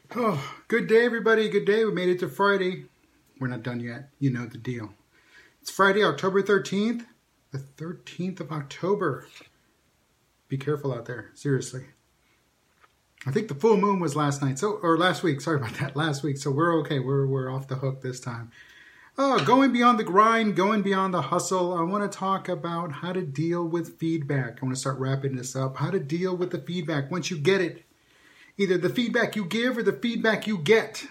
Oh, good day, everybody. Good day. We made it to Friday. We're not done yet. You know the deal. It's Friday, October 13th. The 13th of October. Be careful out there. Seriously. I think the full moon was last night. Or last week. Sorry about that. Last week. So we're okay. We're off the hook this time. Going beyond the grind, going beyond the hustle. I want to talk about how to deal with feedback. I want to start wrapping this up. How to deal with the feedback once you get it. Either the feedback you give or the feedback you get.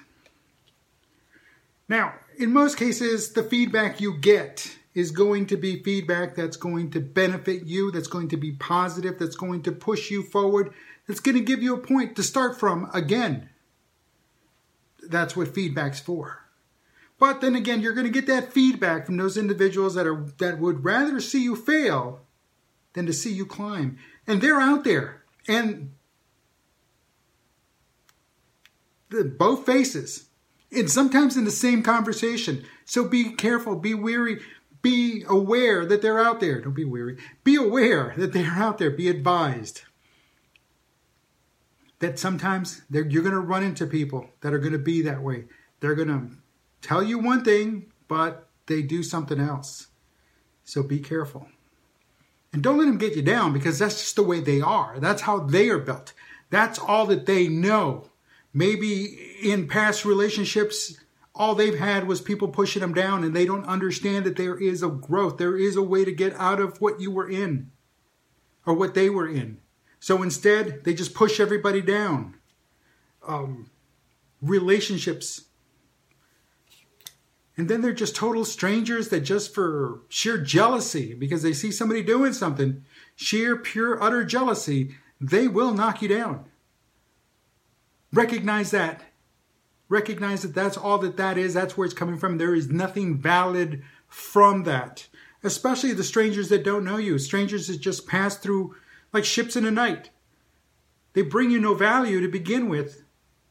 Now, in most cases, the feedback you get is going to be feedback that's going to benefit you, that's going to be positive, that's going to push you forward, that's going to give you a point to start from again. That's what feedback's for. But then again, you're going to get that feedback from those individuals that would rather see you fail than to see you climb. And they're out there. And both faces, and sometimes in the same conversation. So be careful, be wary, be aware that they're out there. Don't be weary. Be aware that they're out there. Be advised that sometimes you're going to run into people that are going to be that way. They're going to tell you one thing, but they do something else. So be careful. And don't let them get you down, because that's just the way they are. That's how they are built. That's all that they know. Maybe in past relationships, all they've had was people pushing them down, and they don't understand that there is a growth. There is a way to get out of what you were in or what they were in. So instead, they just push everybody down. Relationships. And then they're just total strangers that just for sheer jealousy, because they see somebody doing something, sheer, pure, utter jealousy, they will knock you down. Recognize that. Recognize that that's all that is. That's where it's coming from. There is nothing valid from that. Especially the strangers that don't know you. Strangers that just pass through like ships in the night. They bring you no value to begin with.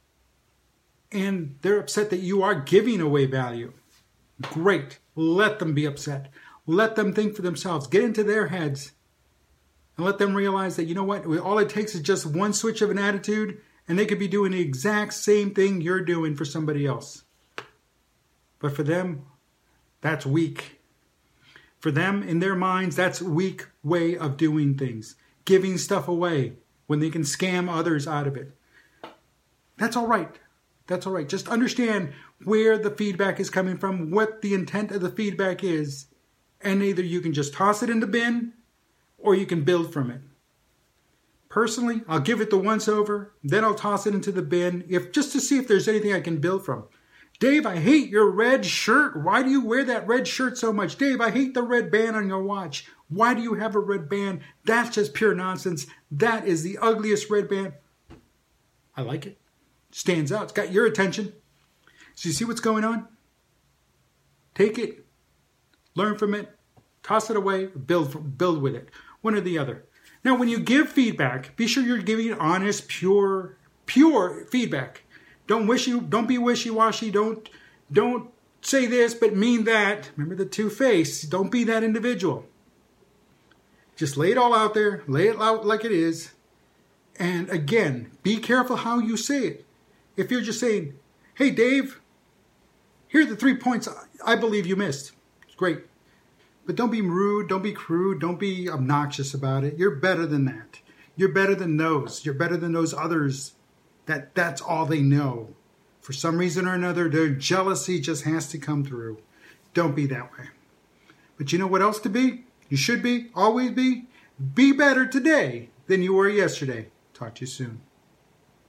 And they're upset that you are giving away value. Great. Let them be upset. Let them think for themselves. Get into their heads. And let them realize that, you know what? All it takes is just one switch of an attitude, and they could be doing the exact same thing you're doing for somebody else. But for them, that's weak. For them, in their minds, that's a weak way of doing things. Giving stuff away when they can scam others out of it. That's all right. That's all right. Just understand where the feedback is coming from, what the intent of the feedback is, and either you can just toss it in the bin or you can build from it. Personally, I'll give it the once over, then I'll toss it into the bin, just to see if there's anything I can build from. Dave, I hate your red shirt. Why do you wear that red shirt so much? Dave, I hate the red band on your watch. Why do you have a red band? That's just pure nonsense. That is the ugliest red band. I like it. Stands out. It's got your attention. So you see what's going on? Take it. Learn from it. Toss it away. Build with it. One or the other. Now, when you give feedback, be sure you're giving honest, pure feedback. Don't be wishy-washy. Don't say this but mean that. Remember the two-face. Don't be that individual. Just lay it all out there. Lay it out like it is. And again, be careful how you say it. If you're just saying, hey, Dave, here are the 3 points I believe you missed. It's great. But don't be rude, don't be crude, don't be obnoxious about it. You're better than that. You're better than those. You're better than those others that's all they know. For some reason or another, their jealousy just has to come through. Don't be that way. But you know what else to be? You should be, always be. Be better today than you were yesterday. Talk to you soon.